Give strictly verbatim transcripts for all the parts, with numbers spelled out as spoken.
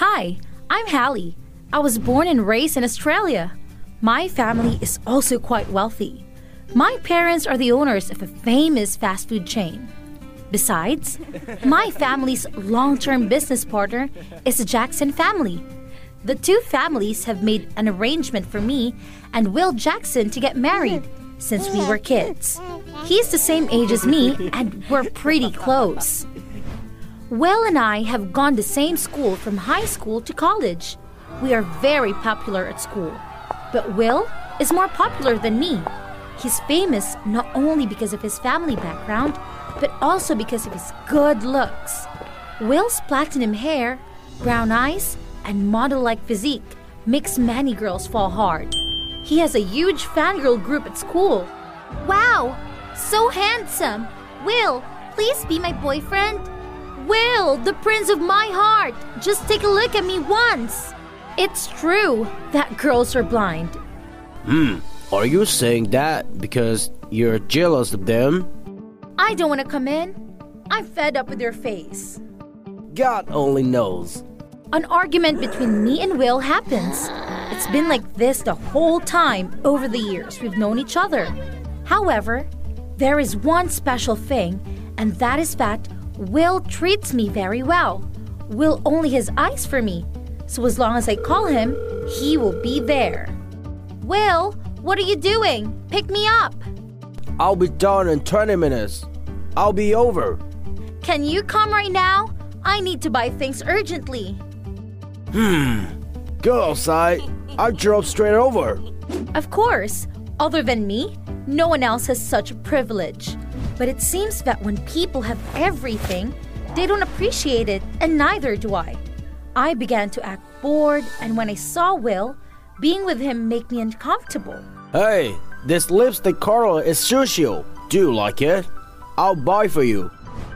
Hi, I'm Hallie. I was born and raised in Australia. My family is also quite wealthy. My parents are the owners of a famous fast food chain. Besides, my family's long-term business partner is the Jackson family. The two families have made an arrangement for me and Will Jackson to get married since we were kids. He's the same age as me and we're pretty close. Will and I have gone the same school from high school to college. We are very popular at school. But Will is more popular than me. He's famous not only because of his family background, but also because of his good looks. Will's platinum hair, brown eyes, and model-like physique makes many girls fall hard. He has a huge fangirl group at school. Wow! So handsome! Will, please be my boyfriend? Will, the prince of my heart! Just take a look at me once! It's true that girls are blind. Hmm, are you saying that because you're jealous of them? I don't want to come in. I'm fed up with your face. God only knows. An argument between me and Will happens. It's been like this the whole time over the years we've known each other. However, there is one special thing, and that is that Will treats me very well. Will only has eyes for me, so as long as I call him, he will be there. Will, what are you doing? Pick me up. I'll be done in twenty minutes. I'll be over. Can you come right now? I need to buy things urgently. Hmm. Go outside. I drove straight over. Of course. Other than me, no one else has such a privilege. But it seems that when people have everything, they don't appreciate it, and neither do I. I began to act bored, and when I saw Will, being with him made me uncomfortable. Hey, this lipstick color is Sushio. Do you like it? I'll buy for you.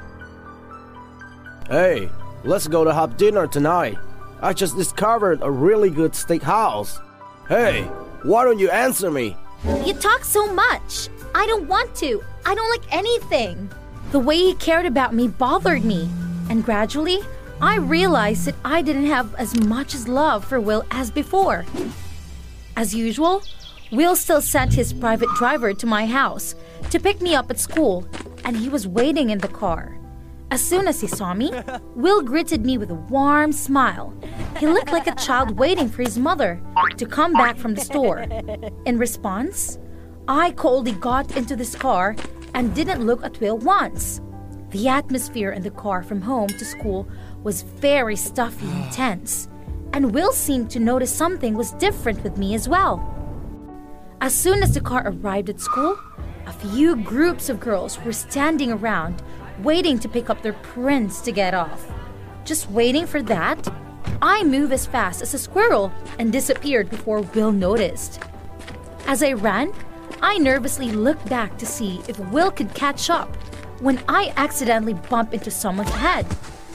Hey, let's go to have dinner tonight. I just discovered a really good steakhouse. Hey, why don't you answer me? You talk so much. I don't want to. I don't like anything. The way he cared about me bothered me, and gradually, I realized that I didn't have as much as love for Will as before. As usual, Will still sent his private driver to my house to pick me up at school, and he was waiting in the car. As soon as he saw me, Will greeted me with a warm smile. He looked like a child waiting for his mother to come back from the store. In response, I coldly got into this car and didn't look at Will once. The atmosphere in the car from home to school was very stuffy and tense, and Will seemed to notice something was different with me as well. As soon as the car arrived at school, a few groups of girls were standing around waiting to pick up their prince to get off. Just waiting for that, I moved as fast as a squirrel and disappeared before Will noticed. As I ran, I nervously looked back to see if Will could catch up when I accidentally bumped into someone's head.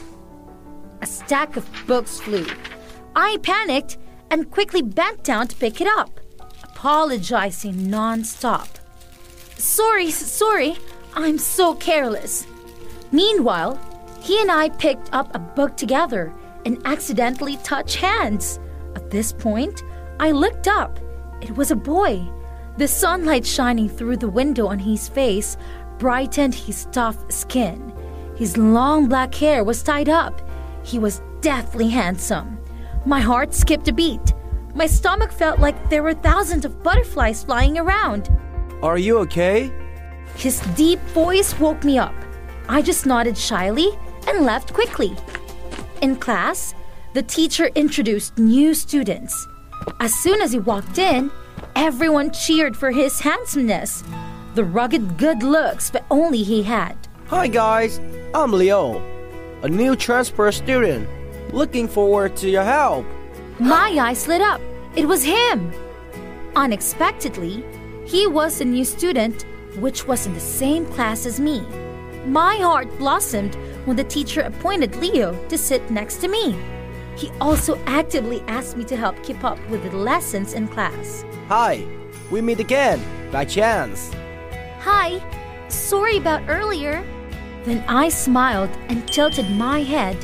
A stack of books flew. I panicked and quickly bent down to pick it up, apologizing non-stop. Sorry, sorry, I'm so careless. Meanwhile, he and I picked up a book together and accidentally touched hands. At this point, I looked up. It was a boy. The sunlight shining through the window on his face brightened his tough skin. His long black hair was tied up. He was deathly handsome. My heart skipped a beat. My stomach felt like there were thousands of butterflies flying around. Are you okay? His deep voice woke me up. I just nodded shyly and left quickly. In class, the teacher introduced new students. As soon as he walked in, everyone cheered for his handsomeness, the rugged good looks that only he had. Hi guys, I'm Leo, a new transfer student. Looking forward to your help. My eyes lit up. It was him. Unexpectedly, he was a new student, which was in the same class as me. My heart blossomed when the teacher appointed Leo to sit next to me. He also actively asked me to help keep up with the lessons in class. Hi, we meet again, by chance. Hi, sorry about earlier. Then I smiled and tilted my head,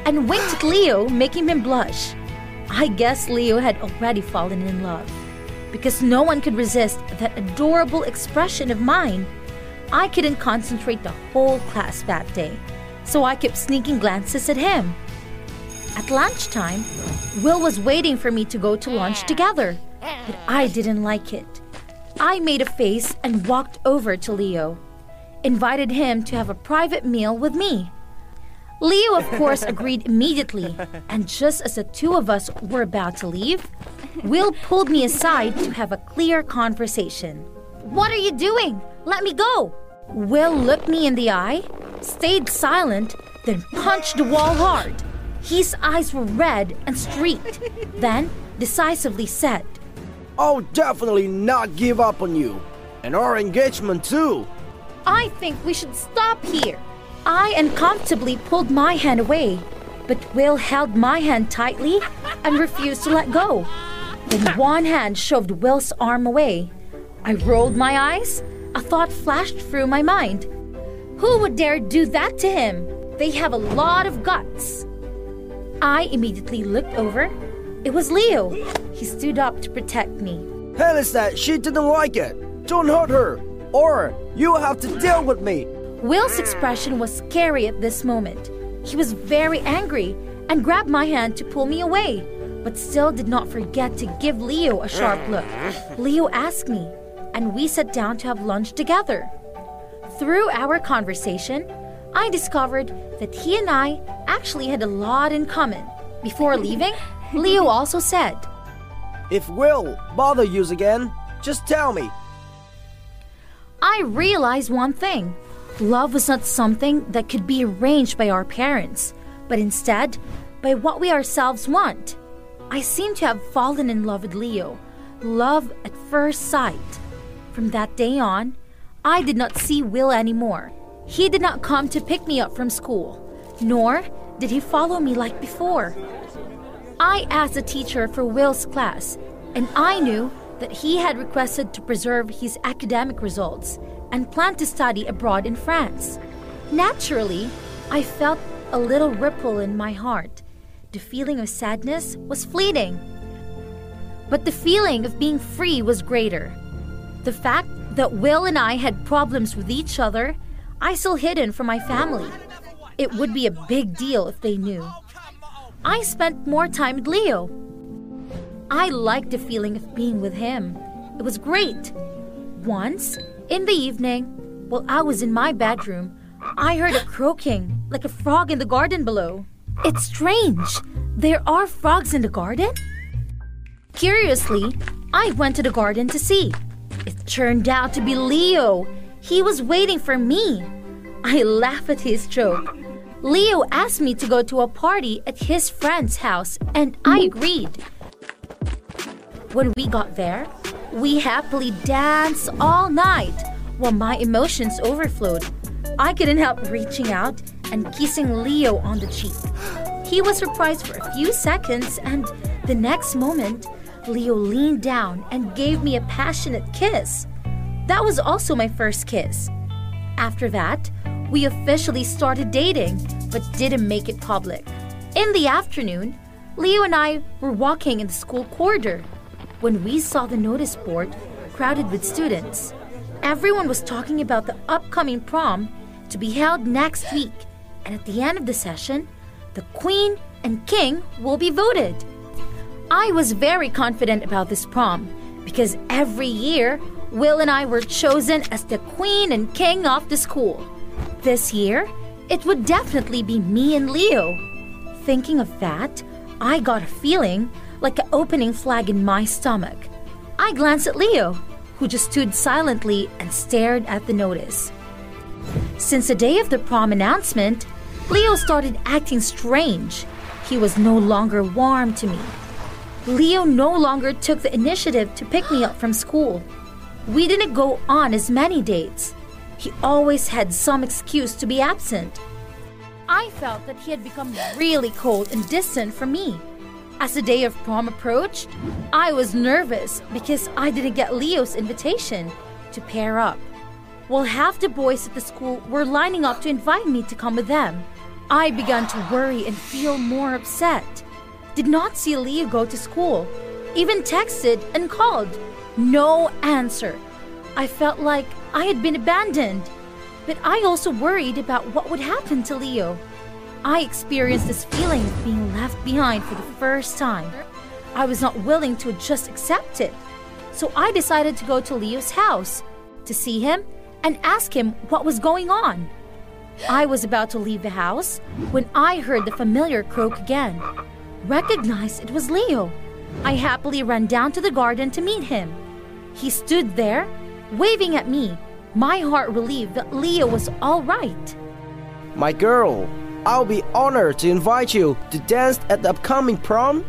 and winked at Leo, making him blush. I guess Leo had already fallen in love. Because no one could resist that adorable expression of mine, I couldn't concentrate the whole class that day, so I kept sneaking glances at him. At lunchtime, Will was waiting for me to go to lunch together, but I didn't like it. I made a face and walked over to Leo, invited him to have a private meal with me. Leo, of course, agreed immediately, and just as the two of us were about to leave, Will pulled me aside to have a clear conversation. What are you doing? Let me go! Will looked me in the eye, stayed silent, then punched the wall hard. His eyes were red and streaked, then decisively said, I'll definitely not give up on you. And our engagement too. I think we should stop here. I uncomfortably pulled my hand away, but Will held my hand tightly and refused to let go. Then one hand shoved Will's arm away. I rolled my eyes. A thought flashed through my mind. Who would dare do that to him? They have a lot of guts. I immediately looked over. It was Leo. He stood up to protect me. Hell is that she didn't like it. Don't hurt her, or you have to deal with me. Will's expression was scary at this moment. He was very angry and grabbed my hand to pull me away, but still did not forget to give Leo a sharp look. Leo asked me, and we sat down to have lunch together. Through our conversation, I discovered that he and I actually had a lot in common. Before leaving, Leo also said, If Will bother you again, just tell me. I realized one thing. Love was not something that could be arranged by our parents, but instead by what we ourselves want. I seemed to have fallen in love with Leo. Love at first sight. From that day on, I did not see Will anymore. He did not come to pick me up from school, nor did he follow me like before. I asked the teacher for Will's class, and I knew that he had requested to preserve his academic results and planned to study abroad in France. Naturally, I felt a little ripple in my heart. The feeling of sadness was fleeting, but the feeling of being free was greater. The fact that Will and I had problems with each other, I still hidden from my family. It would be a big deal if they knew. I spent more time with Leo. I liked the feeling of being with him. It was great. Once, in the evening, while I was in my bedroom, I heard a croaking, like a frog in the garden below. It's strange. There are frogs in the garden? Curiously, I went to the garden to see. It turned out to be Leo. He was waiting for me. I laughed at his joke. Leo asked me to go to a party at his friend's house, and I agreed. When we got there, we happily danced all night while my emotions overflowed. I couldn't help reaching out and kissing Leo on the cheek. He was surprised for a few seconds, and the next moment, Leo leaned down and gave me a passionate kiss. That was also my first kiss. After that, we officially started dating, but didn't make it public. In the afternoon, Leo and I were walking in the school corridor when we saw the notice board crowded with students. Everyone was talking about the upcoming prom to be held next week, and at the end of the session, the queen and king will be voted. I was very confident about this prom because every year, Will and I were chosen as the queen and king of the school. This year, it would definitely be me and Leo. Thinking of that, I got a feeling like an opening flag in my stomach. I glanced at Leo, who just stood silently and stared at the notice. Since the day of the prom announcement, Leo started acting strange. He was no longer warm to me. Leo no longer took the initiative to pick me up from school. We didn't go on as many dates. He always had some excuse to be absent. I felt that he had become really cold and distant from me. As the day of prom approached, I was nervous because I didn't get Leo's invitation to pair up. While half the boys at the school were lining up to invite me to come with them, I began to worry and feel more upset. Did not see Leo go to school. Even texted and called. No answer. I felt like I had been abandoned. But I also worried about what would happen to Leo. I experienced this feeling of being left behind for the first time. I was not willing to just accept it. So I decided to go to Leo's house to see him and ask him what was going on. I was about to leave the house when I heard the familiar croak again. Recognized it was Leo. I happily ran down to the garden to meet him. He stood there, waving at me, my heart relieved that Leo was all right. My girl, I'll be honored to invite you to dance at the upcoming prom.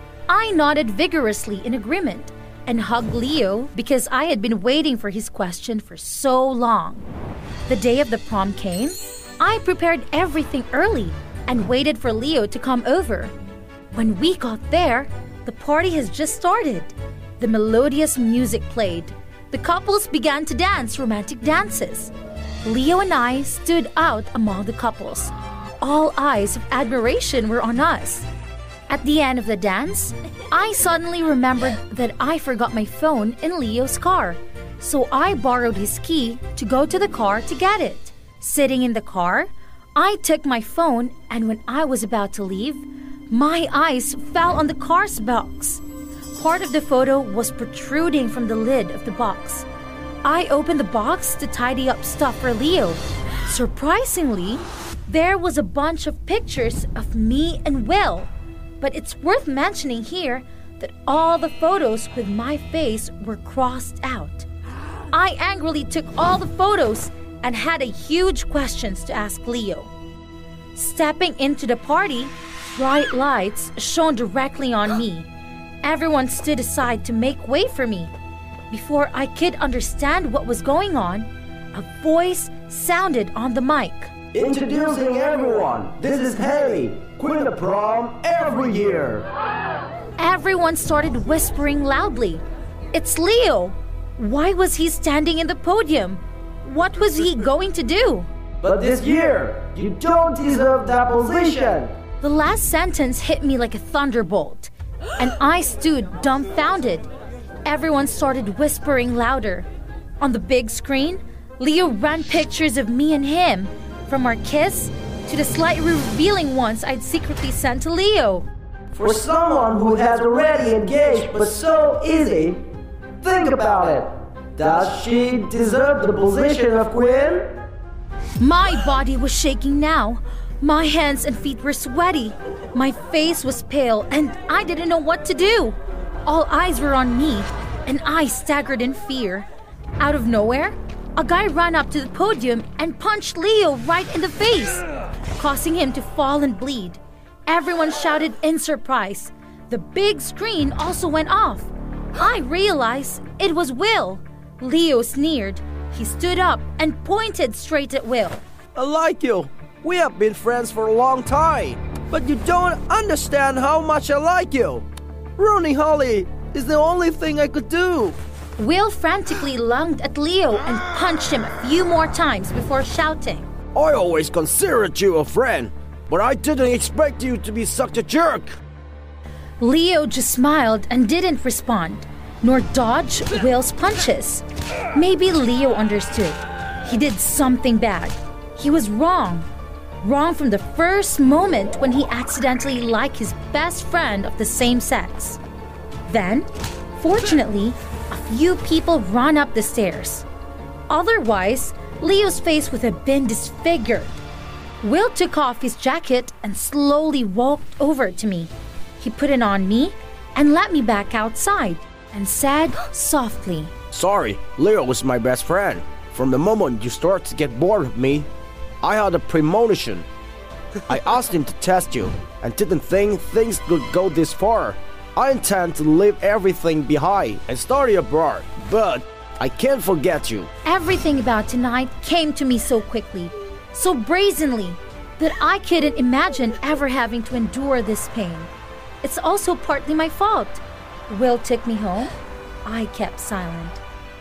I nodded vigorously in agreement and hugged Leo because I had been waiting for his question for so long. The day of the prom came. I prepared everything early and waited for Leo to come over. When we got there, the party has just started. The melodious music played. The couples began to dance romantic dances. Leo and I stood out among the couples. All eyes of admiration were on us. At the end of the dance, I suddenly remembered that I forgot my phone in Leo's car. So I borrowed his key to go to the car to get it. Sitting in the car, I took my phone, and when I was about to leave, my eyes fell on the car's box. Part of the photo was protruding from the lid of the box. I opened the box to tidy up stuff for Leo. Surprisingly, there was a bunch of pictures of me and Will. But it's worth mentioning here that all the photos with my face were crossed out. I angrily took all the photos and had a huge questions to ask Leo. Stepping into the party, bright lights shone directly on me. Everyone stood aside to make way for me. Before I could understand what was going on, a voice sounded on the mic. Introducing everyone, this is Haley, Queen of Prom every year. Everyone started whispering loudly. It's Leo. Why was he standing in the podium? What was he going to do? But this year, you don't deserve that position. The last sentence hit me like a thunderbolt, and I stood dumbfounded. Everyone started whispering louder. On the big screen, Leo ran pictures of me and him, from our kiss to the slightly revealing ones I'd secretly sent to Leo. For someone who has already engaged but so easy, think about it. Does she deserve the position of queen? My body was shaking now. My hands and feet were sweaty. My face was pale and I didn't know what to do. All eyes were on me and I staggered in fear. Out of nowhere, a guy ran up to the podium and punched Leo right in the face, causing him to fall and bleed. Everyone shouted in surprise. The big screen also went off. I realized it was Will. Leo sneered. He stood up and pointed straight at Will. I like you. We have been friends for a long time, but you don't understand how much I like you. Ruining Holly is the only thing I could do. Will frantically lunged at Leo and punched him a few more times before shouting. I always considered you a friend, but I didn't expect you to be such a jerk. Leo just smiled and didn't respond, nor dodge Will's punches. Maybe Leo understood. He did something bad. He was wrong. Wrong from the first moment when he accidentally liked his best friend of the same sex. Then, fortunately, a few people ran up the stairs. Otherwise, Leo's face would have been disfigured. Will took off his jacket and slowly walked over to me. He put it on me and let me back outside and said softly, Sorry, Leo was my best friend. From the moment you started to get bored of me, I had a premonition. I asked him to test you and didn't think things could go this far. I intend to leave everything behind and study abroad, but I can't forget you. Everything about tonight came to me so quickly, so brazenly, that I couldn't imagine ever having to endure this pain. It's also partly my fault. Will took me home. I kept silent.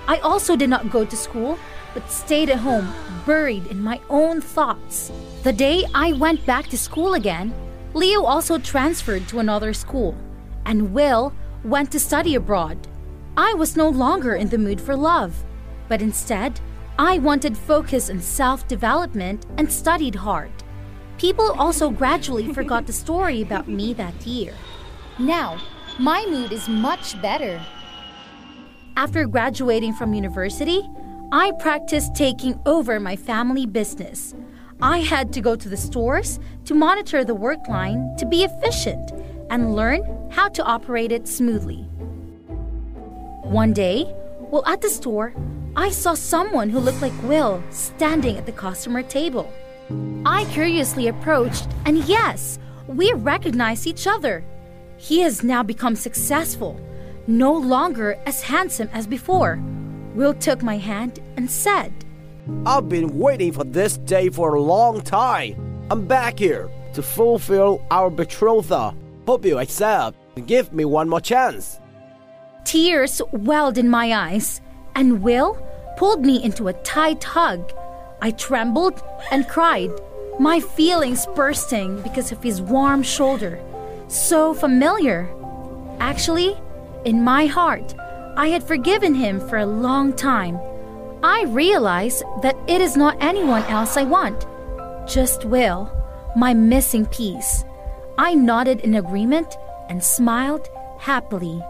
I also did not go to school, but stayed at home, buried in my own thoughts. The day I went back to school again, Leo also transferred to another school, and Will went to study abroad. I was no longer in the mood for love, but instead, I wanted focus on self-development and studied hard. People also gradually forgot the story about me that year. Now, my mood is much better. After graduating from university, I practiced taking over my family business. I had to go to the stores to monitor the work line to be efficient and learn how to operate it smoothly. One day, while at the store, I saw someone who looked like Will standing at the customer table. I curiously approached, and yes, we recognized each other. He has now become successful, no longer as handsome as before. Will took my hand and said, I've been waiting for this day for a long time. I'm back here to fulfill our betrothal. Hope you accept and give me one more chance. Tears welled in my eyes, and Will pulled me into a tight hug. I trembled and cried, my feelings bursting because of his warm shoulder. So familiar. Actually, in my heart, I had forgiven him for a long time. I realized that it is not anyone else I want, just Will, my missing piece. I nodded in agreement and smiled happily.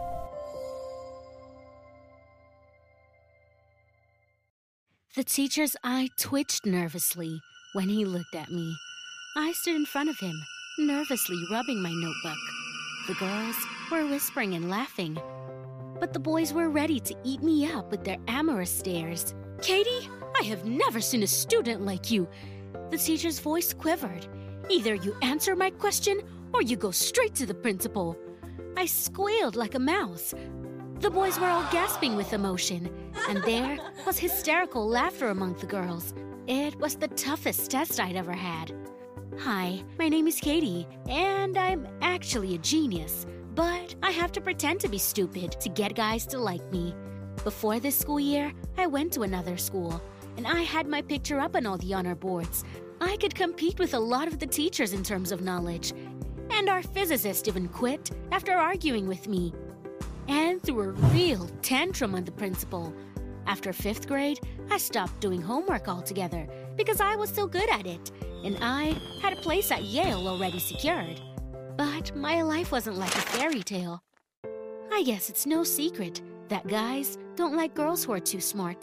The teacher's eye twitched nervously when he looked at me. I stood in front of him, nervously rubbing my notebook. The girls were whispering and laughing, but the boys were ready to eat me up with their amorous stares. Katie, I have never seen a student like you. The teacher's voice quivered. Either you answer my question or you go straight to the principal. I squealed like a mouse. The boys were all gasping with emotion, and there was hysterical laughter among the girls. It was the toughest test I'd ever had. Hi, my name is Katie, and I'm actually a genius, but I have to pretend to be stupid to get guys to like me. Before this school year, I went to another school, and I had my picture up on all the honor boards. I could compete with a lot of the teachers in terms of knowledge, and our physicist even quit after arguing with me and threw a real tantrum on the principal. After fifth grade, I stopped doing homework altogether because I was so good at it, and I had a place at Yale already secured. But my life wasn't like a fairy tale. I guess it's no secret that guys don't like girls who are too smart.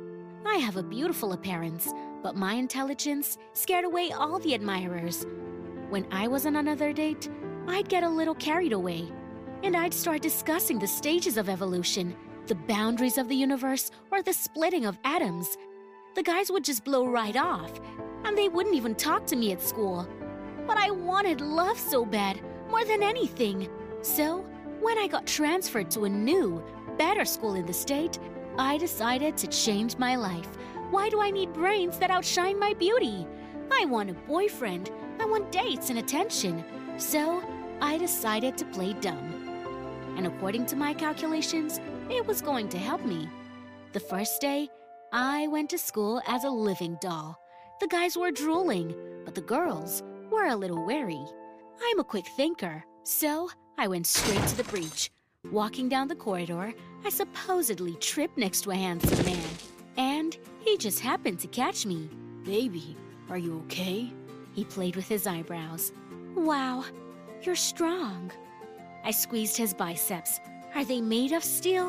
I have a beautiful appearance, but my intelligence scared away all the admirers. When I was on another date, I'd get a little carried away, and I'd start discussing the stages of evolution, the boundaries of the universe, or the splitting of atoms. The guys would just blow right off, and they wouldn't even talk to me at school. But I wanted love so bad, more than anything. So, when I got transferred to a new, better school in the state, I decided to change my life. Why do I need brains that outshine my beauty? I want a boyfriend. I want dates and attention. So, I decided to play dumb. And according to my calculations, it was going to help me. The first day, I went to school as a living doll. The guys were drooling, but the girls were a little wary. I'm a quick thinker, so I went straight to the breach. Walking down the corridor, I supposedly tripped next to a handsome man, and he just happened to catch me. Baby, are you okay? He played with his eyebrows. Wow, you're strong. I squeezed his biceps. Are they made of steel?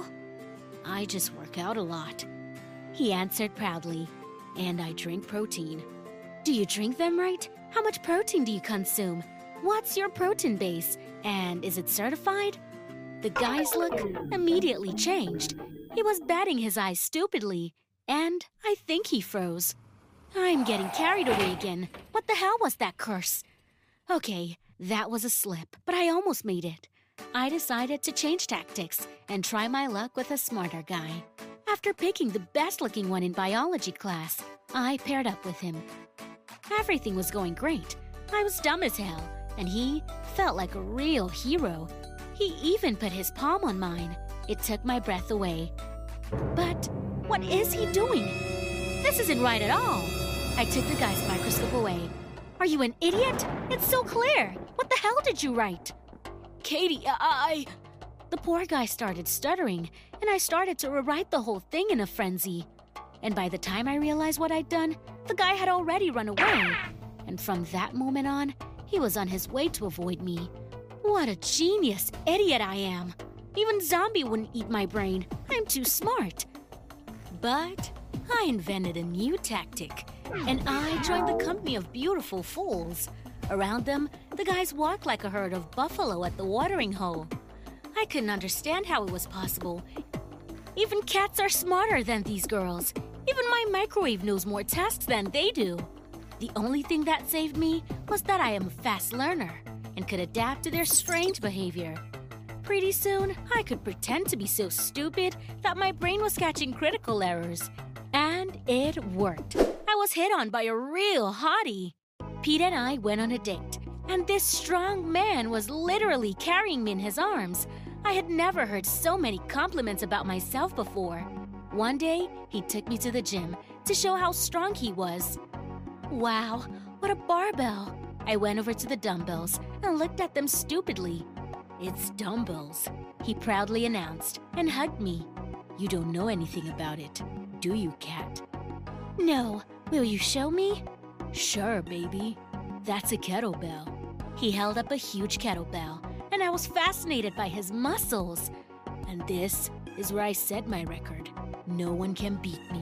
I just work out a lot. He answered proudly. And I drink protein. Do you drink them right? How much protein do you consume? What's your protein base? And is it certified? The guy's look immediately changed. He was batting his eyes stupidly, and I think he froze. I'm getting carried away again. What the hell was that curse? Okay, that was a slip, but I almost made it. I decided to change tactics and try my luck with a smarter guy. After picking the best-looking one in biology class, I paired up with him. Everything was going great. I was dumb as hell, and he felt like a real hero. He even put his palm on mine. It took my breath away. But What is he doing? This isn't right at all. I took the guy's microscope away. Are you an idiot? It's so clear. What the hell did you write? Katie, I... The poor guy started stuttering, and I started to rewrite the whole thing in a frenzy. And by the time I realized what I'd done, the guy had already run away. And from that moment on, he was on his way to avoid me. What a genius idiot I am. Even Zombie wouldn't eat my brain. I'm too smart. But I invented a new tactic, and I joined the company of beautiful fools. Around them, the guys walked like a herd of buffalo at the watering hole. I couldn't understand how it was possible. Even cats are smarter than these girls. Even my microwave knows more tasks than they do. The only thing that saved me was that I am a fast learner and could adapt to their strange behavior. Pretty soon, I could pretend to be so stupid that my brain was catching critical errors. And it worked. I was hit on by a real hottie. Pete and I went on a date, and this strong man was literally carrying me in his arms. I had never heard so many compliments about myself before. One day, he took me to the gym to show how strong he was. Wow, what a barbell! I went over to the dumbbells and looked at them stupidly. It's dumbbells, he proudly announced and hugged me. You don't know anything about it, do you, Cat? No, will you show me? Sure, baby. That's a kettlebell. He held up a huge kettlebell, and I was fascinated by his muscles. And this is where I set my record. No one can beat me.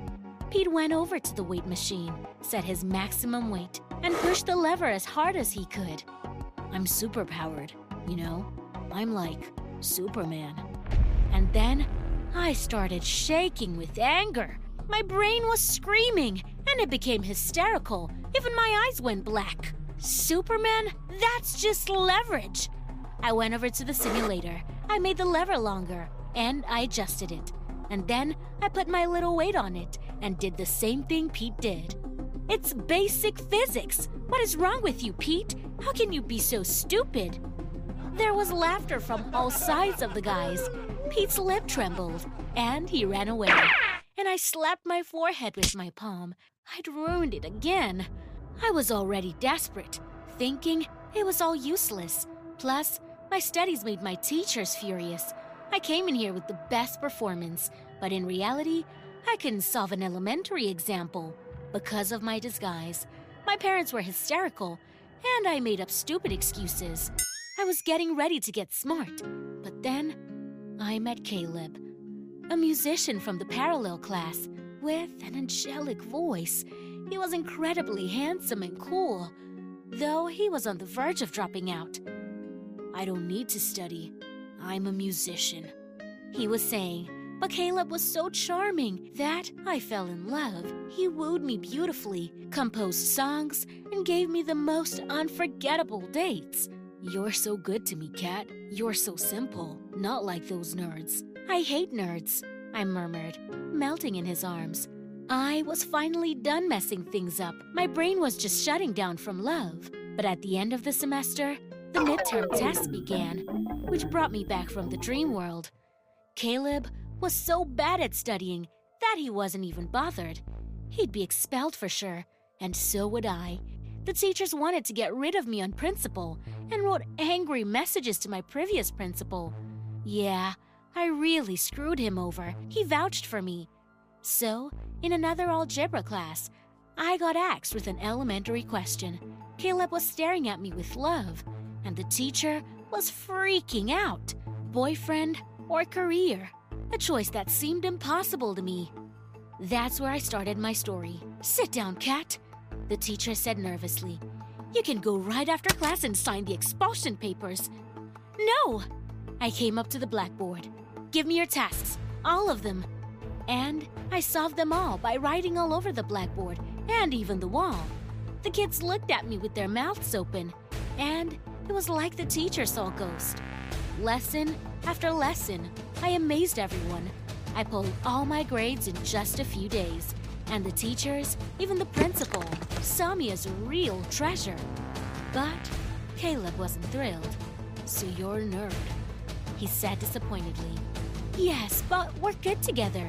Pete went over to the weight machine, set his maximum weight, and pushed the lever as hard as he could. I'm superpowered, you know? I'm like Superman. And then I started shaking with anger. My brain was screaming, and it became hysterical. Even my eyes went black. Superman? That's just leverage. I went over to the simulator. I made the lever longer, and I adjusted it. And then I put my little weight on it and did the same thing Pete did. It's basic physics. What is wrong with you, Pete? How can you be so stupid? There was laughter from all sides of the guys. Pete's lip trembled, and he ran away. And I slapped my forehead with my palm. I'd ruined it again. I was already desperate, thinking it was all useless. Plus, my studies made my teachers furious. I came in here with the best performance, but in reality, I couldn't solve an elementary example because of my disguise. My parents were hysterical, and I made up stupid excuses. I was getting ready to get smart, but then I met Caleb, a musician from the parallel class with an angelic voice. He was incredibly handsome and cool, though he was on the verge of dropping out. I don't need to study. I'm a musician, he was saying, but Caleb was so charming that I fell in love. He wooed me beautifully, composed songs, and gave me the most unforgettable dates. You're so good to me, Cat. You're so simple, not like those nerds. I hate nerds, I murmured, melting in his arms. I was finally done messing things up. My brain was just shutting down from love. But at the end of the semester, the midterm test began, which brought me back from the dream world. Caleb was so bad at studying that he wasn't even bothered. He'd be expelled for sure, and so would I. The teachers wanted to get rid of me on principal and wrote angry messages to my previous principal. Yeah, I really screwed him over. He vouched for me. So, in another algebra class, I got axed with an elementary question. Caleb was staring at me with love, and the teacher was freaking out. Boyfriend or career? A choice that seemed impossible to me. That's where I started my story. Sit down, Cat, the teacher said nervously. You can go right after class and sign the expulsion papers. No! I came up to the blackboard. Give me your tasks, all of them. And I solved them all by writing all over the blackboard and even the wall. The kids looked at me with their mouths open, and it was like the teacher saw a ghost. Lesson after lesson, I amazed everyone. I pulled all my grades in just a few days, and the teachers, even the principal, saw me as a real treasure. But Caleb wasn't thrilled. So you're a nerd, he said disappointedly. Yes, but we're good together.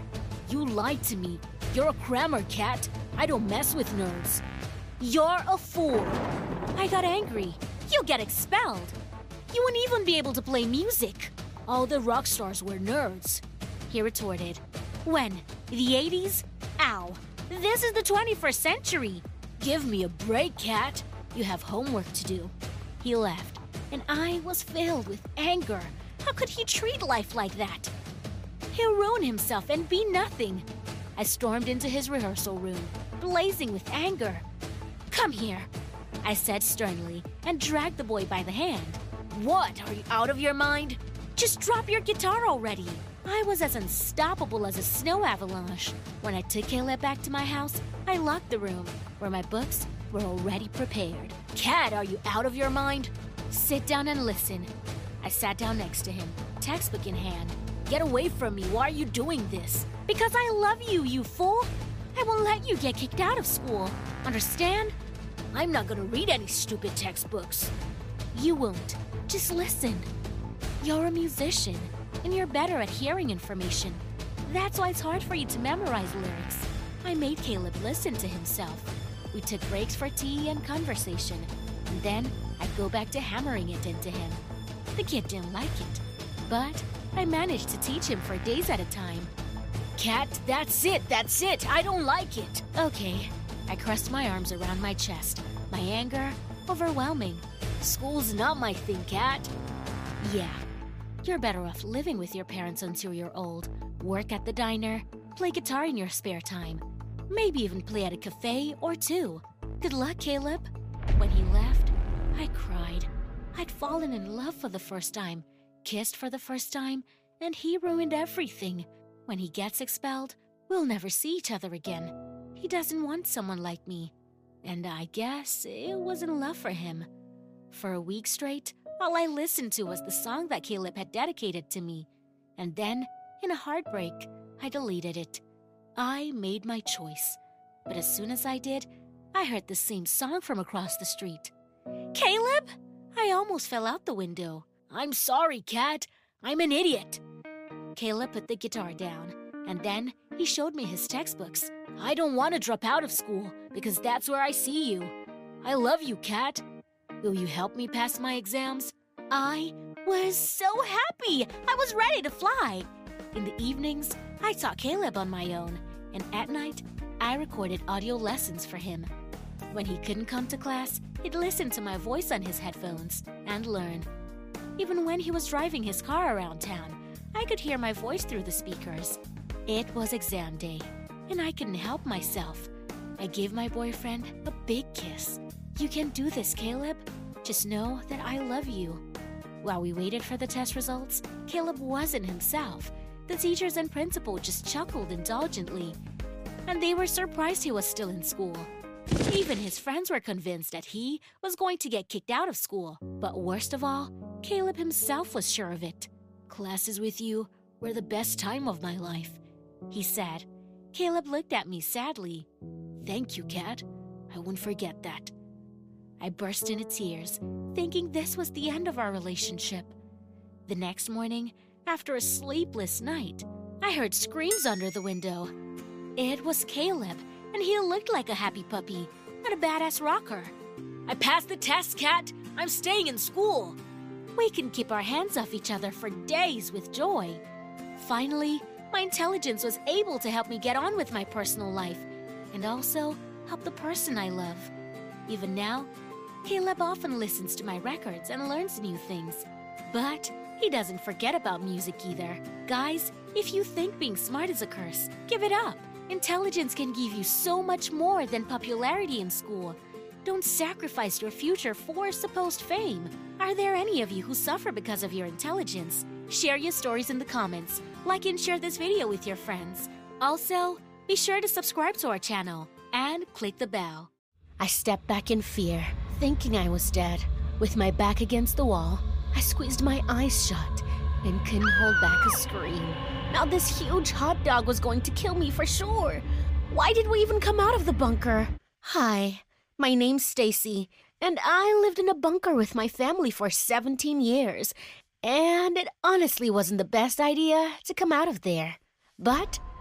You lied to me. You're a crammer, Cat. I don't mess with nerds. You're a fool. I got angry. You'll get expelled. You wouldn't even be able to play music. All the rock stars were nerds. He retorted. When? The eighties? Ow. This is the twenty-first century. Give me a break, Cat. You have homework to do. He left, and I was filled with anger. How could he treat life like that? He'll ruin himself and be nothing. I stormed into his rehearsal room, blazing with anger. Come here, I said sternly, and dragged the boy by the hand. What? Are you out of your mind? Just drop your guitar already. I was as unstoppable as a snow avalanche. When I took Caleb back to my house, I locked the room, where my books were already prepared. Cat, are you out of your mind? Sit down and listen. I sat down next to him, textbook in hand. Get away from me. Why are you doing this? Because I love you, you fool. I won't let you get kicked out of school. Understand? I'm not gonna read any stupid textbooks. You won't. Just listen. You're a musician, and you're better at hearing information. That's why it's hard for you to memorize lyrics. I made Caleb listen to himself. We took breaks for tea and conversation, and then I'd go back to hammering it into him. The kid didn't like it, but I managed to teach him for days at a time. Cat, that's it, that's it, I don't like it. Okay, I crossed my arms around my chest, my anger overwhelming. School's not my thing, Cat. Yeah, you're better off living with your parents until you're old, work at the diner, play guitar in your spare time, maybe even play at a cafe or two. Good luck, Caleb. When he left, I cried. I'd fallen in love for the first time, kissed for the first time, and he ruined everything. When he gets expelled, we'll never see each other again. He doesn't want someone like me. And I guess it wasn't love for him. For a week straight, all I listened to was the song that Caleb had dedicated to me. And then, in a heartbreak, I deleted it. I made my choice. But as soon as I did, I heard the same song from across the street. Caleb? I almost fell out the window. I'm sorry, Cat. I'm an idiot. Caleb put the guitar down, and then he showed me his textbooks. I don't want to drop out of school, because that's where I see you. I love you, Cat. Will you help me pass my exams? I was so happy. I was ready to fly. In the evenings, I taught Caleb on my own, and at night, I recorded audio lessons for him. When he couldn't come to class, he'd listen to my voice on his headphones and learn. Even when he was driving his car around town, I could hear my voice through the speakers. It was exam day, and I couldn't help myself. I gave my boyfriend a big kiss. You can do this, Caleb. Just know that I love you. While we waited for the test results, Caleb wasn't himself. The teachers and principal just chuckled indulgently, and they were surprised he was still in school. Even his friends were convinced that he was going to get kicked out of school. But worst of all, Caleb himself was sure of it. Classes with you were the best time of my life, he said. Caleb looked at me sadly. Thank you, Cat. I won't forget that. I burst into tears, thinking this was the end of our relationship. The next morning, after a sleepless night, I heard screams under the window. It was Caleb, and he looked like a happy puppy, not a badass rocker. I passed the test, Cat. I'm staying in school. We can keep our hands off each other for days with joy. Finally, my intelligence was able to help me get on with my personal life, and also help the person I love. Even now, Caleb often listens to my records and learns new things. But he doesn't forget about music either. Guys, if you think being smart is a curse, give it up. Intelligence can give you so much more than popularity in school. Don't sacrifice your future for supposed fame. Are there any of you who suffer because of your intelligence? Share your stories in the comments. Like and share this video with your friends. Also, be sure to subscribe to our channel and click the bell. I stepped back in fear, thinking I was dead. With my back against the wall, I squeezed my eyes shut and couldn't hold back a scream. Now this huge hot dog was going to kill me for sure. Why did we even come out of the bunker? Hi, my name's Stacy, and I lived in a bunker with my family for seventeen years. And it honestly wasn't the best idea to come out of there. But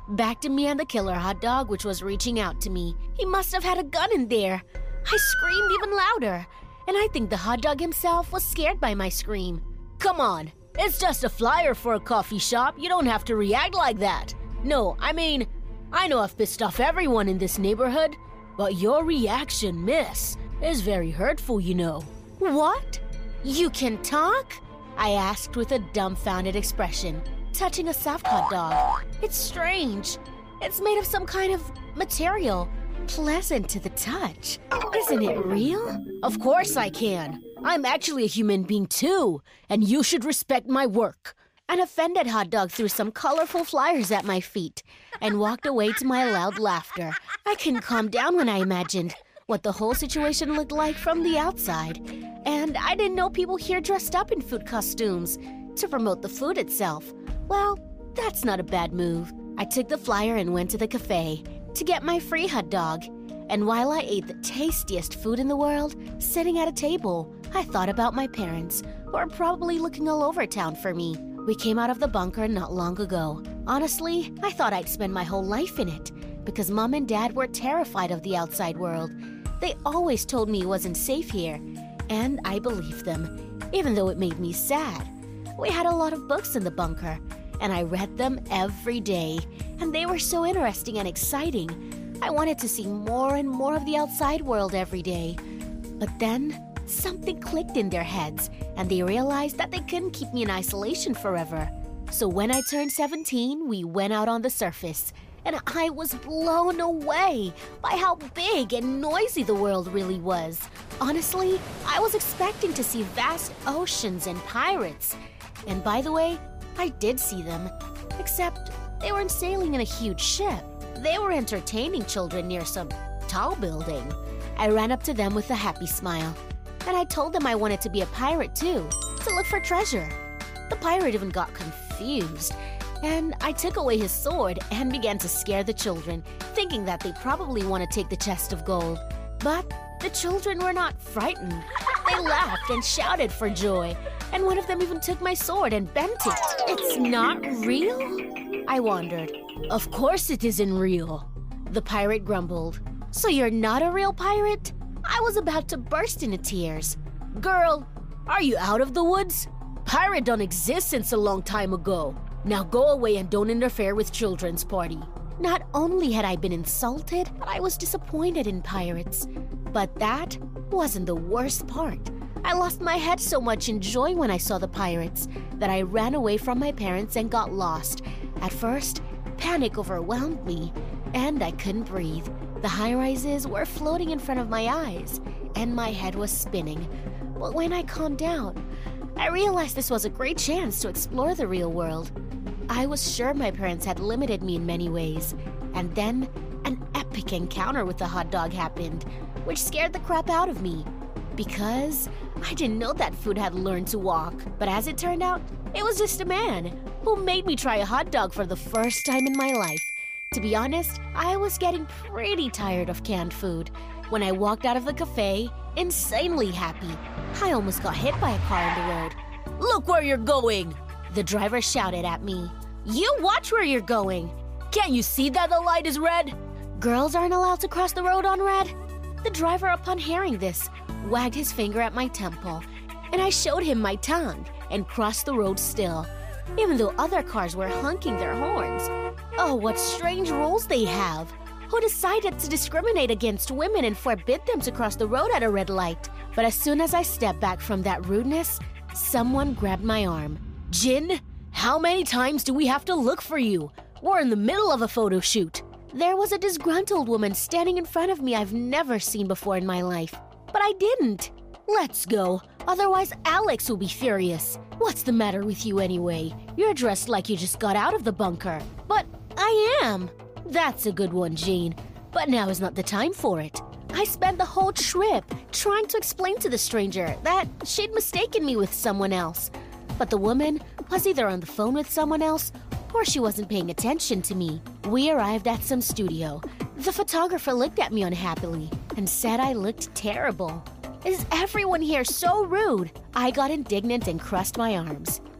back to me and the killer hot dog, which was reaching out to me. He must have had a gun in there. I screamed even louder, and I think the hot dog himself was scared by my scream. Come on, it's just a flyer for a coffee shop. You don't have to react like that. No, I mean, I know I've pissed off everyone in this neighborhood, but your reaction, miss, is very hurtful, you know. What? You can talk? I asked with a dumbfounded expression, touching a soft hot dog. It's strange. It's made of some kind of material, pleasant to the touch. Isn't it real? Of course I can. I'm actually a human being too, and you should respect my work. An offended hot dog threw some colorful flyers at my feet and walked away to my loud laughter. I couldn't calm down when I imagined what the whole situation looked like from the outside. And I didn't know people here dressed up in food costumes to promote the food itself. Well, that's not a bad move. I took the flyer and went to the cafe to get my free hot dog. And while I ate the tastiest food in the world, sitting at a table, I thought about my parents, who are probably looking all over town for me. We came out of the bunker not long ago. Honestly, I thought I'd spend my whole life in it, because Mom and Dad were terrified of the outside world. They always told me it wasn't safe here, and I believed them, even though it made me sad. We had a lot of books in the bunker, and I read them every day, and they were so interesting and exciting. I wanted to see more and more of the outside world every day. But then, something clicked in their heads, and they realized that they couldn't keep me in isolation forever. So when I turned seventeen, we went out on the surface, and I was blown away by how big and noisy the world really was. Honestly, I was expecting to see vast oceans and pirates. And by the way, I did see them, except they weren't sailing in a huge ship. They were entertaining children near some tall building. I ran up to them with a happy smile, and I told them I wanted to be a pirate too, to look for treasure. The pirate even got confused, and I took away his sword and began to scare the children, thinking that they probably want to take the chest of gold. But the children were not frightened. They laughed and shouted for joy, and one of them even took my sword and bent it. It's not real? I wondered. Of course it isn't real, the pirate grumbled. So you're not a real pirate? I was about to burst into tears. Girl, are you out of the woods? Pirate don't exist since a long time ago. Now go away and don't interfere with children's party. Not only had I been insulted, but I was disappointed in pirates. But that wasn't the worst part. I lost my head so much in joy when I saw the pirates that I ran away from my parents and got lost. At first, panic overwhelmed me, and I couldn't breathe. The high-rises were floating in front of my eyes, and my head was spinning. But when I calmed down, I realized this was a great chance to explore the real world. I was sure my parents had limited me in many ways, and then an epic encounter with the hot dog happened, which scared the crap out of me, because I didn't know that food had learned to walk. But as it turned out, it was just a man who made me try a hot dog for the first time in my life. To be honest, I was getting pretty tired of canned food. When I walked out of the cafe, insanely happy, I almost got hit by a car on the road. Look where you're going! The driver shouted at me. You watch where you're going! Can't you see that the light is red? Girls aren't allowed to cross the road on red? The driver, upon hearing this, wagged his finger at my temple, and I showed him my tongue and crossed the road still, even though other cars were honking their horns. Oh, what strange rules they have! Who decided to discriminate against women and forbid them to cross the road at a red light? But as soon as I stepped back from that rudeness, someone grabbed my arm. Jin, how many times do we have to look for you? We're in the middle of a photo shoot. There was a disgruntled woman standing in front of me I've never seen before in my life. But I didn't. Let's go, otherwise Alex will be furious. What's the matter with you anyway? You're dressed like you just got out of the bunker. But I am. That's a good one, Jane. But now is not the time for it. I spent the whole trip trying to explain to the stranger that she'd mistaken me with someone else. But the woman was either on the phone with someone else or she wasn't paying attention to me. We arrived at some studio. The photographer looked at me unhappily and said I looked terrible. Is everyone here so rude? I got indignant and crossed my arms.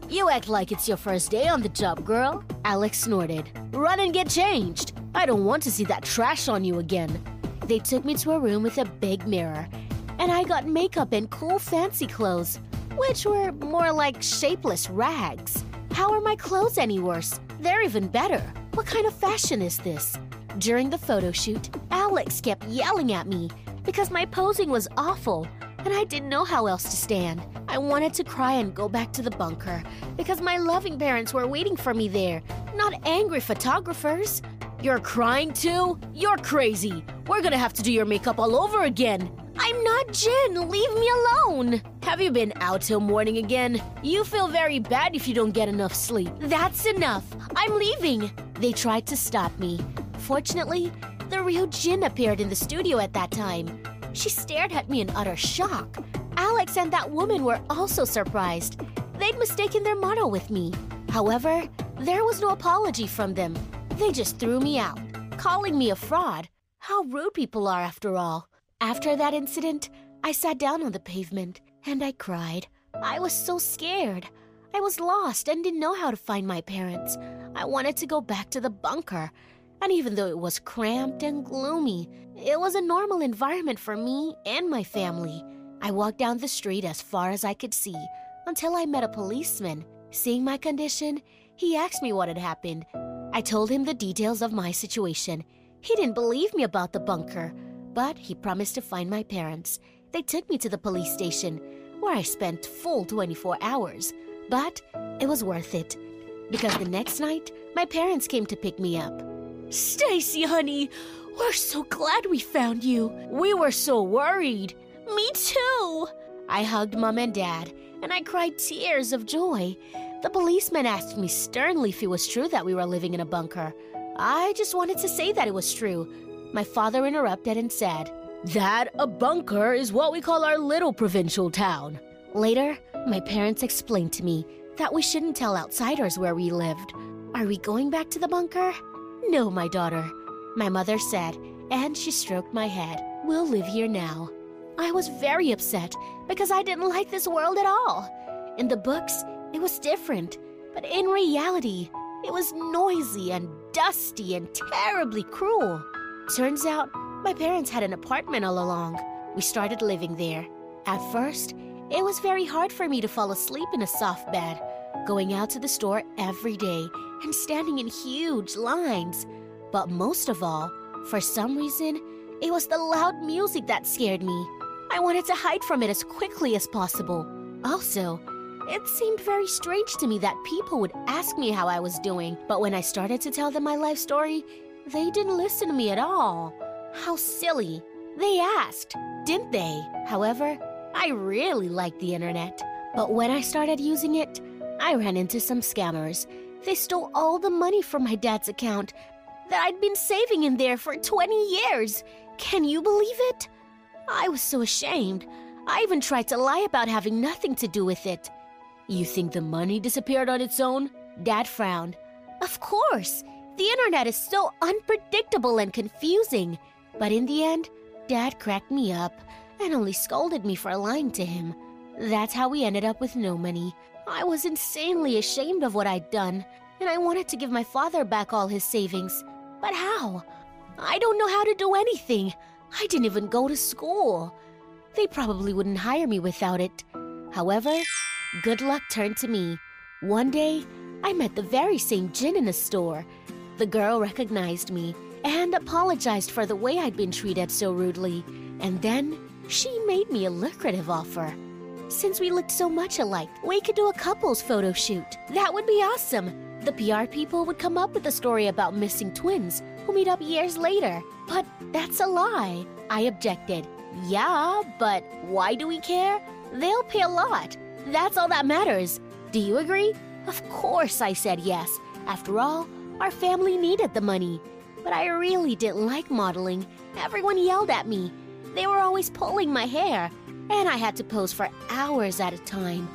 You act like it's your first day on the job, girl. Alex snorted. Run and get changed. I don't want to see that trash on you again. They took me to a room with a big mirror, and I got makeup and cool fancy clothes, which were more like shapeless rags. How are my clothes any worse? They're even better. What kind of fashion is this? During the photo shoot, Alex kept yelling at me because my posing was awful, and I didn't know how else to stand. I wanted to cry and go back to the bunker because my loving parents were waiting for me there, not angry photographers. You're crying too? You're crazy. We're gonna have to do your makeup all over again. I'm not Jin. Leave me alone. Have you been out till morning again? You feel very bad if you don't get enough sleep. That's enough. I'm leaving. They tried to stop me. Fortunately, the real Jin appeared in the studio at that time. She stared at me in utter shock. Alex and that woman were also surprised. They'd mistaken their model with me. However, there was no apology from them. They just threw me out, calling me a fraud. How rude people are after all. After that incident, I sat down on the pavement and I cried. I was so scared. I was lost and didn't know how to find my parents. I wanted to go back to the bunker. And even though it was cramped and gloomy, it was a normal environment for me and my family. I walked down the street as far as I could see until I met a policeman. Seeing my condition, he asked me what had happened. I told him the details of my situation. He didn't believe me about the bunker, but he promised to find my parents. They took me to the police station, where I spent full twenty-four hours. But it was worth it, because the next night, my parents came to pick me up. Stacy, honey, we're so glad we found you. We were so worried. Me too. I hugged Mom and Dad, and I cried tears of joy. The policeman asked me sternly if it was true that we were living in a bunker. I just wanted to say that it was true. My father interrupted and said, "That a bunker is what we call our little provincial town." Later, my parents explained to me that we shouldn't tell outsiders where we lived. Are we going back to the bunker? No, my daughter, my mother said, and she stroked my head. We'll live here now. I was very upset because I didn't like this world at all. In the books, it was different, but in reality, it was noisy and dusty and terribly cruel. Turns out, my parents had an apartment all along. We started living there. At first, it was very hard for me to fall asleep in a soft bed, going out to the store every day and standing in huge lines. But most of all, for some reason, it was the loud music that scared me. I wanted to hide from it as quickly as possible. Also, it seemed very strange to me that people would ask me how I was doing, but when I started to tell them my life story, they didn't listen to me at all. How silly. They asked, didn't they? However, I really liked the internet. But when I started using it, I ran into some scammers. They stole all the money from my dad's account that I'd been saving in there for twenty years. Can you believe it? I was so ashamed. I even tried to lie about having nothing to do with it. You think the money disappeared on its own? Dad frowned. Of course. The internet is so unpredictable and confusing. But in the end, Dad cracked me up and only scolded me for lying to him. That's how we ended up with no money. I was insanely ashamed of what I'd done, and I wanted to give my father back all his savings. But how? I don't know how to do anything. I didn't even go to school. They probably wouldn't hire me without it. However, good luck turned to me. One day, I met the very same Jin in a store. The girl recognized me and apologized for the way I'd been treated so rudely. And then, she made me a lucrative offer. Since we looked so much alike, we could do a couple's photo shoot. That would be awesome. The P R people would come up with a story about missing twins who meet up years later. But that's a lie. I objected. Yeah, but why do we care? They'll pay a lot. That's all that matters. Do you agree? Of course I said yes. After all, our family needed the money. But I really didn't like modeling. Everyone yelled at me. They were always pulling my hair, and I had to pose for hours at a time.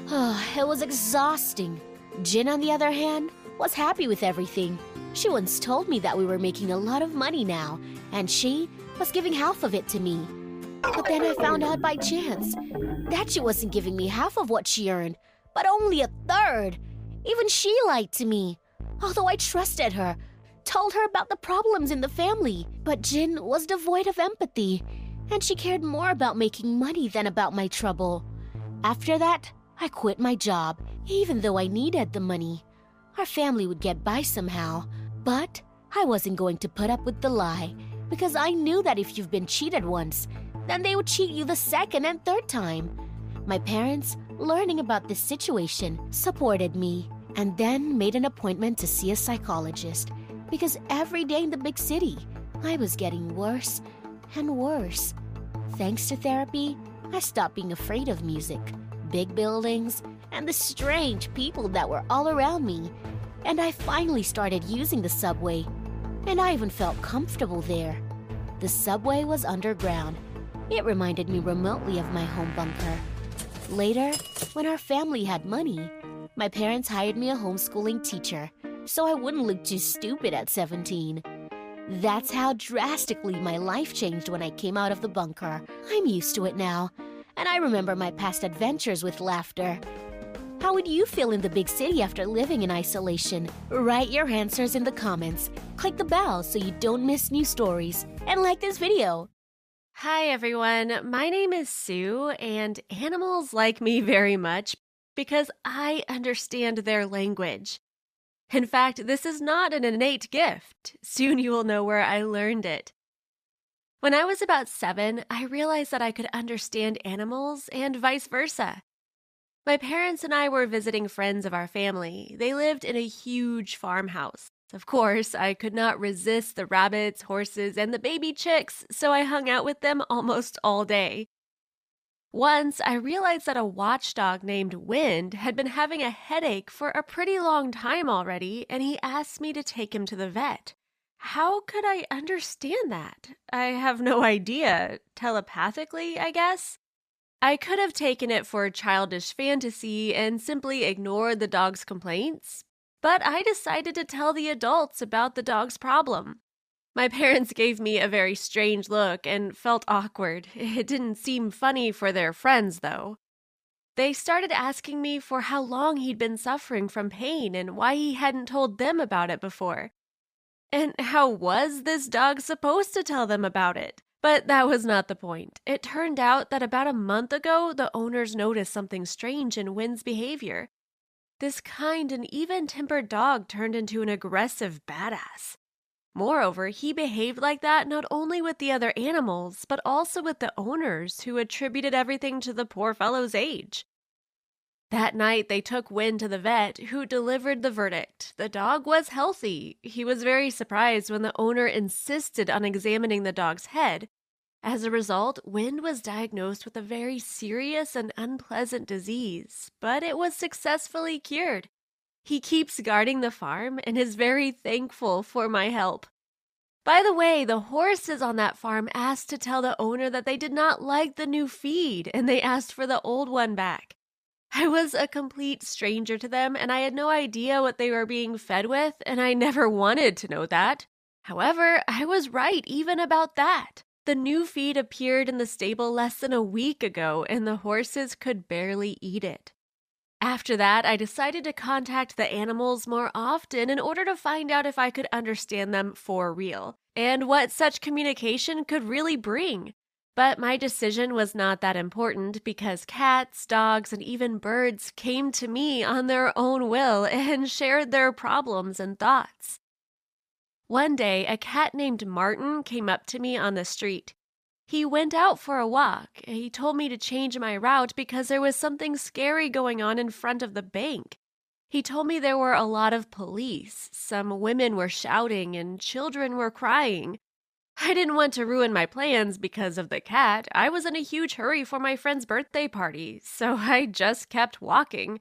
It was exhausting. Jin, on the other hand, was happy with everything. She once told me that we were making a lot of money now, and she was giving half of it to me. But then I found out by chance that she wasn't giving me half of what she earned, but only a third. Even she lied to me. Although I trusted her, told her about the problems in the family, but Jin was devoid of empathy, and she cared more about making money than about my trouble. After that, I quit my job, even though I needed the money. Our family would get by somehow, but I wasn't going to put up with the lie, because I knew that if you've been cheated once, then they would cheat you the second and third time. My parents, learning about this situation, supported me, and then made an appointment to see a psychologist, because every day in the big city, I was getting worse and worse. Thanks to therapy, I stopped being afraid of music, big buildings, and the strange people that were all around me. And I finally started using the subway, and I even felt comfortable there. The subway was underground. It reminded me remotely of my home bunker. Later, when our family had money, my parents hired me a homeschooling teacher, so I wouldn't look too stupid at seventeen. That's how drastically my life changed when I came out of the bunker. I'm used to it now, and I remember my past adventures with laughter. How would you feel in the big city after living in isolation? Write your answers in the comments, click the bell so you don't miss new stories, and like this video. Hi everyone, my name is Sue, and animals like me very much because I understand their language. In fact, this is not an innate gift. Soon you will know where I learned it. When I was about seven, I realized that I could understand animals and vice versa. My parents and I were visiting friends of our family. They lived in a huge farmhouse. Of course, I could not resist the rabbits, horses, and the baby chicks, so I hung out with them almost all day. Once, I realized that a watchdog named Wind had been having a headache for a pretty long time already, and he asked me to take him to the vet. How could I understand that? I have no idea. Telepathically, I guess? I could have taken it for childish fantasy and simply ignored the dog's complaints, but I decided to tell the adults about the dog's problem. My parents gave me a very strange look and felt awkward. It didn't seem funny for their friends, though. They started asking me for how long he'd been suffering from pain and why he hadn't told them about it before. And how was this dog supposed to tell them about it? But that was not the point. It turned out that about a month ago, the owners noticed something strange in Wind's behavior. This kind and even-tempered dog turned into an aggressive badass. Moreover, he behaved like that not only with the other animals, but also with the owners, who attributed everything to the poor fellow's age. That night, they took Wind to the vet, who delivered the verdict. The dog was healthy. He was very surprised when the owner insisted on examining the dog's head. As a result, Wind was diagnosed with a very serious and unpleasant disease, but it was successfully cured. He keeps guarding the farm and is very thankful for my help. By the way, the horses on that farm asked to tell the owner that they did not like the new feed, and they asked for the old one back. I was a complete stranger to them, and I had no idea what they were being fed with, and I never wanted to know that. However, I was right even about that. The new feed appeared in the stable less than a week ago, and the horses could barely eat it. After that, I decided to contact the animals more often in order to find out if I could understand them for real, and what such communication could really bring. But my decision was not that important because cats, dogs, and even birds came to me on their own will and shared their problems and thoughts. One day, a cat named Martin came up to me on the street. He went out for a walk. He told me to change my route because there was something scary going on in front of the bank. He told me there were a lot of police. Some women were shouting and children were crying. I didn't want to ruin my plans because of the cat. I was in a huge hurry for my friend's birthday party, so I just kept walking.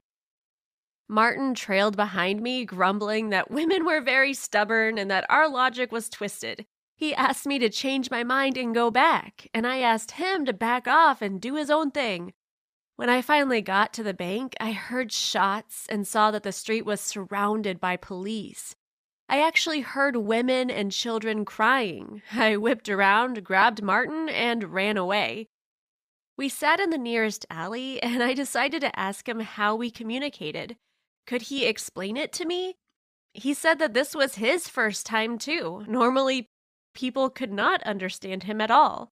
Martin trailed behind me, grumbling that women were very stubborn and that our logic was twisted. He asked me to change my mind and go back, and I asked him to back off and do his own thing. When I finally got to the bank, I heard shots and saw that the street was surrounded by police. I actually heard women and children crying. I whipped around, grabbed Martin, and ran away. We sat in the nearest alley, and I decided to ask him how we communicated. Could he explain it to me? He said that this was his first time, too. Normally, people could not understand him at all.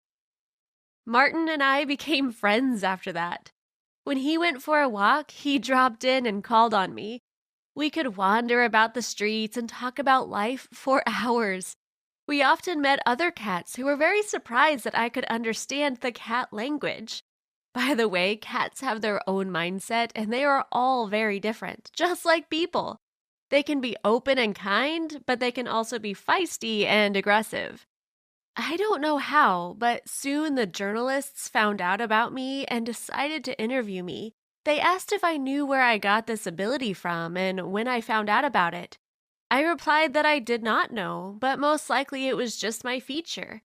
Martin and I became friends after that. When he went for a walk, he dropped in and called on me. We could wander about the streets and talk about life for hours. We often met other cats who were very surprised that I could understand the cat language. By the way, cats have their own mindset, and they are all very different, just like people. They can be open and kind, but they can also be feisty and aggressive. I don't know how, but soon the journalists found out about me and decided to interview me. They asked if I knew where I got this ability from and when I found out about it. I replied that I did not know, but most likely it was just my feature.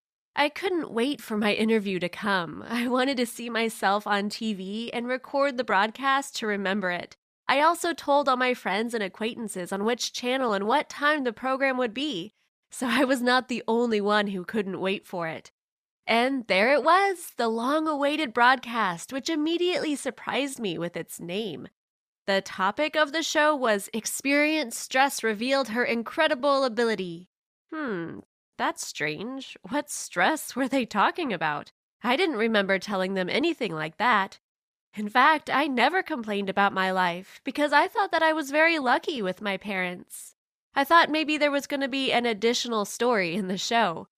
I couldn't wait for my interview to come. I wanted to see myself on T V and record the broadcast to remember it. I also told all my friends and acquaintances on which channel and what time the program would be, so I was not the only one who couldn't wait for it. And there it was, the long-awaited broadcast, which immediately surprised me with its name. The topic of the show was Experience Stress Revealed Her Incredible Ability. Hmm, that's strange. What stress were they talking about? I didn't remember telling them anything like that. In fact, I never complained about my life because I thought that I was very lucky with my parents. I thought maybe there was going to be an additional story in the show.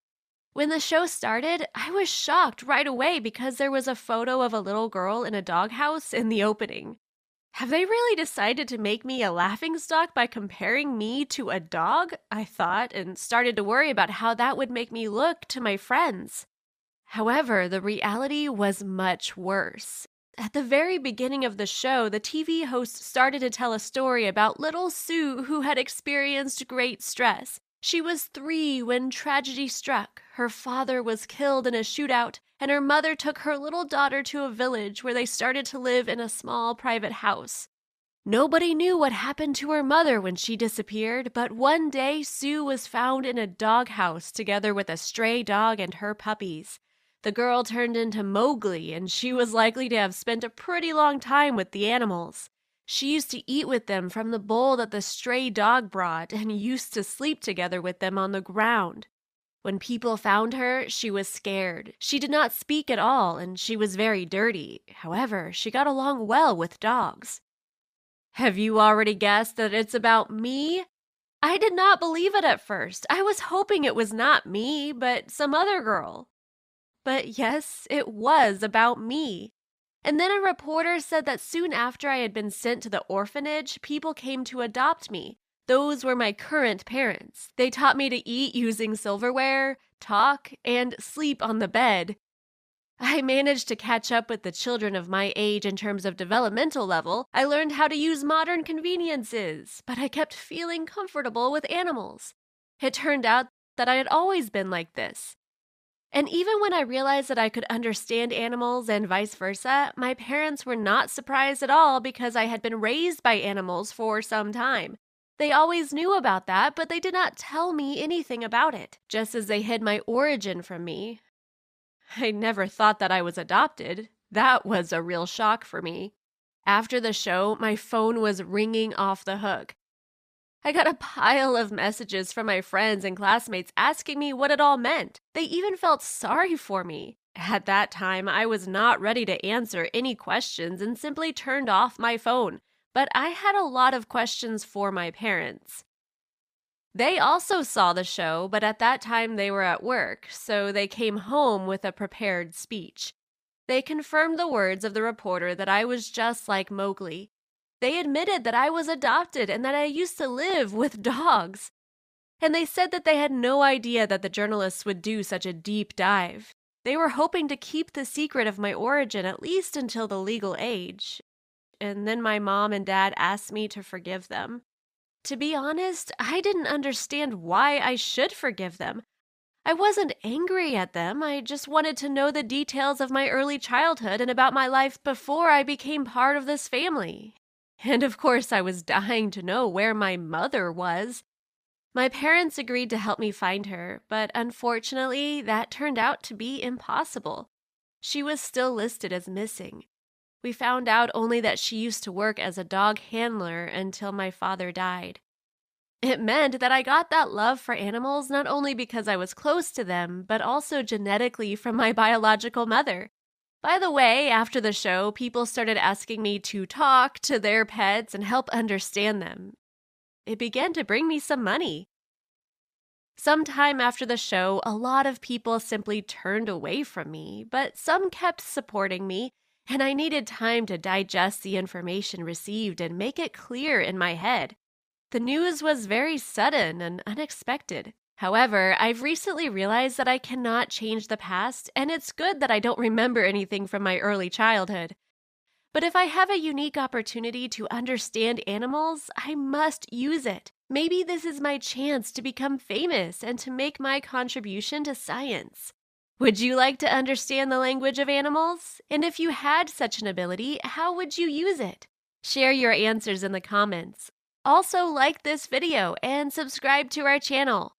When the show started, I was shocked right away because there was a photo of a little girl in a doghouse in the opening. Have they really decided to make me a laughingstock by comparing me to a dog? I thought, and started to worry about how that would make me look to my friends. However, the reality was much worse. At the very beginning of the show, the T V host started to tell a story about little Sue who had experienced great stress. She was three when tragedy struck. Her father was killed in a shootout, and her mother took her little daughter to a village where they started to live in a small private house. Nobody knew what happened to her mother when she disappeared, but one day Sue was found in a doghouse together with a stray dog and her puppies. The girl turned into Mowgli, and she was likely to have spent a pretty long time with the animals. She used to eat with them from the bowl that the stray dog brought and used to sleep together with them on the ground. When people found her, she was scared. She did not speak at all, and she was very dirty. However, she got along well with dogs. Have you already guessed that it's about me? I did not believe it at first. I was hoping it was not me, but some other girl. But yes, it was about me. And then a reporter said that soon after I had been sent to the orphanage, people came to adopt me. Those were my current parents. They taught me to eat using silverware, talk, and sleep on the bed. I managed to catch up with the children of my age in terms of developmental level. I learned how to use modern conveniences, but I kept feeling comfortable with animals. It turned out that I had always been like this. And even when I realized that I could understand animals and vice versa, my parents were not surprised at all because I had been raised by animals for some time. They always knew about that, but they did not tell me anything about it, just as they hid my origin from me. I never thought that I was adopted. That was a real shock for me. After the show, my phone was ringing off the hook. I got a pile of messages from my friends and classmates asking me what it all meant. They even felt sorry for me. At that time, I was not ready to answer any questions and simply turned off my phone. But I had a lot of questions for my parents. They also saw the show, but at that time they were at work, so they came home with a prepared speech. They confirmed the words of the reporter that I was just like Mowgli. They admitted that I was adopted and that I used to live with dogs. And they said that they had no idea that the journalists would do such a deep dive. They were hoping to keep the secret of my origin at least until the legal age. And then my mom and dad asked me to forgive them. To be honest, I didn't understand why I should forgive them. I wasn't angry at them. I just wanted to know the details of my early childhood and about my life before I became part of this family. And of course, I was dying to know where my mother was. My parents agreed to help me find her, but unfortunately, that turned out to be impossible. she was still listed as missing. We found out only that she used to work as a dog handler until my father died. It meant that I got that love for animals not only because I was close to them, but also genetically from my biological mother. By the way, after the show, people started asking me to talk to their pets and help understand them. It began to bring me some money. Sometime after the show, a lot of people simply turned away from me, but some kept supporting me, and I needed time to digest the information received and make it clear in my head. The news was very sudden and unexpected. However, I've recently realized that I cannot change the past, and it's good that I don't remember anything from my early childhood. But if I have a unique opportunity to understand animals, I must use it. Maybe this is my chance to become famous and to make my contribution to science. Would you like to understand the language of animals? And if you had such an ability, how would you use it? Share your answers in the comments. Also, like this video and subscribe to our channel.